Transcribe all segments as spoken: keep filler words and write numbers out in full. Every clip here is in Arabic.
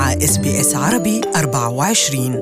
مع إس بي إس عربي أربعة وعشرين.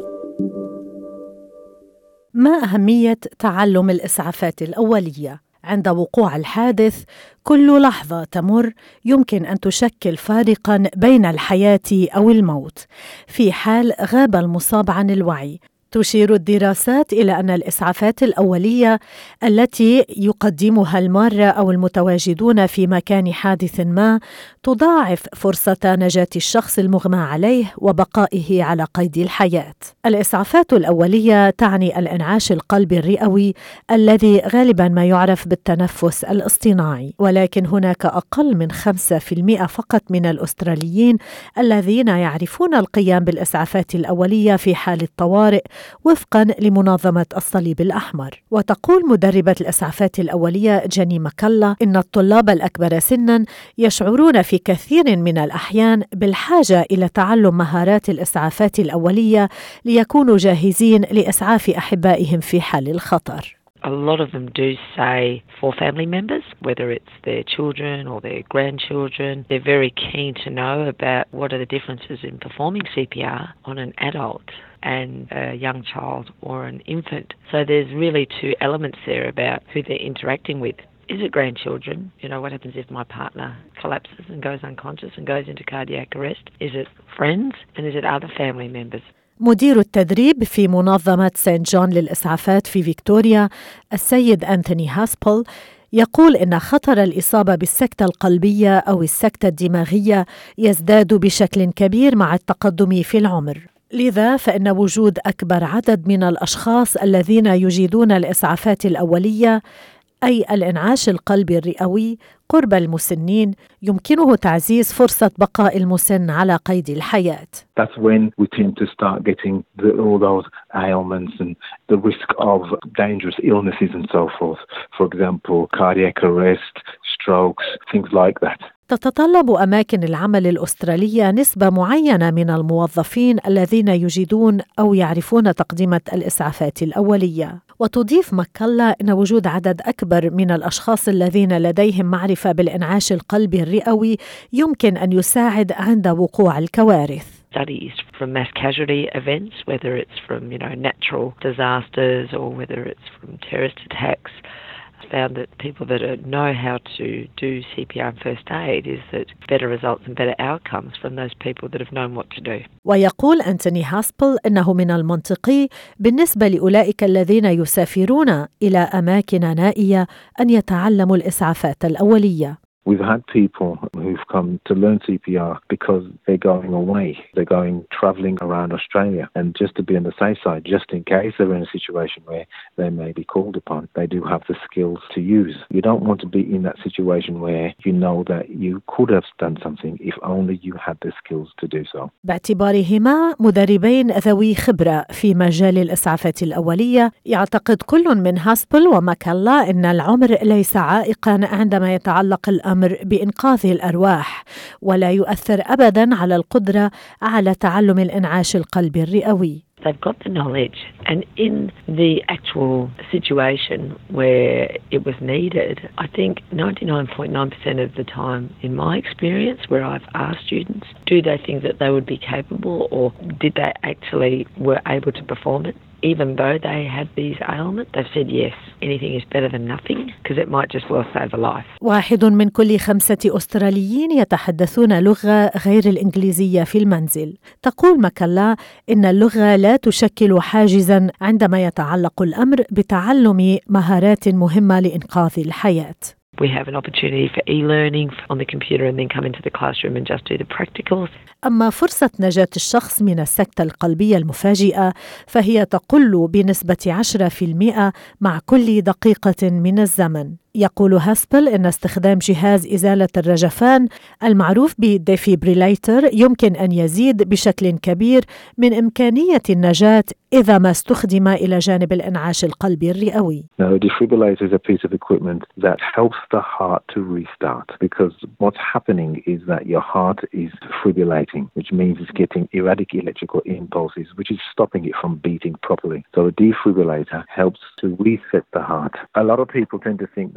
ما أهمية تعلم الإسعافات الأولية؟ عند وقوع الحادث كل لحظة تمر يمكن أن تشكل فارقاً بين الحياة أو الموت. في حال غاب المصاب عن الوعي، تشير الدراسات إلى أن الإسعافات الأولية التي يقدمها المارة أو المتواجدون في مكان حادث ما تضاعف فرصة نجاة الشخص المغمى عليه وبقائه على قيد الحياة. الإسعافات الأولية تعني الإنعاش القلبي الرئوي الذي غالباً ما يعرف بالتنفس الاصطناعي، ولكن هناك أقل من خمسة بالمئة فقط من الأستراليين الذين يعرفون القيام بالإسعافات الأولية في حال الطوارئ وفقاً لمنظمة الصليب الأحمر. وتقول مدربة الإسعافات الأولية جيني ماكلا إن الطلاب الأكبر سناً يشعرون في كثير من الأحيان بالحاجة إلى تعلم مهارات الإسعافات الأولية ليكونوا جاهزين لإسعاف أحبائهم في حال الخطر. A lot of them do say for family members, whether it's their children or their grandchildren, they're very keen to know about what are the differences in performing C P R on an adult and a young child or an infant. So there's really two elements there about who they're interacting with. Is it grandchildren? You know, what happens if my partner collapses and goes unconscious and goes into cardiac arrest? Is it friends? And is it other family members? مدير التدريب في منظمة سانت جون للإسعافات في فيكتوريا السيد أنتوني هاسبل يقول إن خطر الإصابة بالسكتة القلبية أو السكتة الدماغية يزداد بشكل كبير مع التقدم في العمر. لذا فإن وجود أكبر عدد من الأشخاص الذين يجيدون الإسعافات الأولية أي الإنعاش القلبي الرئوي قرب المسنين يمكنه تعزيز فرصة بقاء المسن على قيد الحياة. That's when we tend to start getting the, all those ailments and the risk of dangerous illnesses and so forth. For example, cardiac arrest, strokes, things like that. تتطلب أماكن العمل الأسترالية نسبة معينة من الموظفين الذين يجيدون أو يعرفون تقديم الإسعافات الأولية. وتضيف ماكلا أن وجود عدد أكبر من الأشخاص الذين لديهم معرفة بالإنعاش القلبي الرئوي يمكن أن يساعد عند وقوع الكوارث. Studies from mass casualty events, whether it's from, you know, natural disasters or whether it's from terrorist attacks, found that people that know how to do C P R and first aid is that better results and better outcomes from those people that have known what to do. ويقول أنتوني هاسبل أنه من المنطقي بالنسبة لأولئك الذين يسافرون إلى أماكن نائية أن يتعلموا الإسعافات الأولية. We've had people who've come to learn C P R because they're going away. They're going traveling around Australia. And just to be on the safe side, just in case they're in a situation where they may be called upon, they do have the skills to use. You don't want to be in that situation where you know that you could have done something if only you had the skills to do so. باعتبارهما مدربين ذوي خبرة في مجال الإسعافات الأولية، يعتقد كل من هاسبل وماكلا أن العمر ليس عائقاً عندما يتعلق الأمر بإنقاذ الأرواح، ولا يؤثر أبداً على القدرة على تعلم الإنعاش القلبي الرئوي. They've got the knowledge, and in the actual situation where it was needed, I think ninety-nine point nine percent of the time, in my experience, where I've asked students, do they think that they would be capable, or did they actually were able to perform it? Even though they had these ailments, they've said yes, anything is better than nothing, because it might just well save a life. واحد من كل خمسة أستراليين يتحدثون لغة غير الإنجليزية في المنزل. تقول ماكلا إن اللغة لا تشكل حاجزاً عندما يتعلق الأمر بتعلم مهارات مهمة لإنقاذ الحياة. We have an opportunity for e-learning on the computer and then come into the classroom and just do the practicals. أما فرصة نجاة الشخص من السكتة القلبية المفاجئة فهي تقل بنسبة عشرة بالمئة مع كل دقيقة من الزمن. يقول هاسبل إن استخدام جهاز إزالة الرجفان المعروف بالديفيبريليتر يمكن أن يزيد بشكل كبير من إمكانية النجاة إذا ما استخدم إلى جانب الإنعاش القلبي الرئوي. Now, a defibrillator is a piece of equipment that helps the heart to restart, because what's happening is that your heart is fibrillating, which means it's getting erratic electrical impulses, which is stopping it from beating properly. So a defibrillator helps to reset the heart. A lot of people tend to think that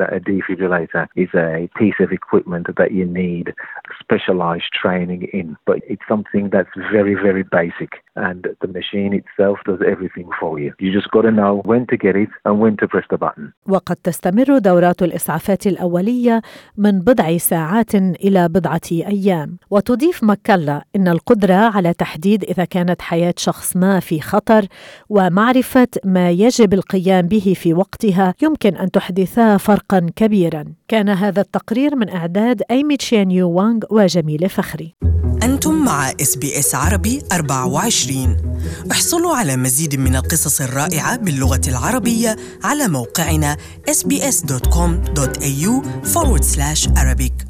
a defibrillator is a piece of equipment that you need specialized training in, but it's something that's very, very basic, and the machine itself does everything for you. You just got to know when to get it and when to press the button. وقد تستمر دورات الإسعافات الأولية من بضع ساعات إلى بضعة أيام. وتضيف مكلا إن القدرة على تحديد إذا كانت حياة شخص ما في خطر ومعرفة ما يجب القيام به في وقتها يمكن أن تحدثا فرقا كبيرا. كان هذا التقرير من إعداد أيمي تشين يو وانغ وجميلة فخري. أنتم مع إس بي إس عربي أربعة وعشرين. احصلوا على مزيد من القصص الرائعة باللغة العربية على موقعنا إس بي إس دوت كوم دوت إيه يو forward slash Arabic.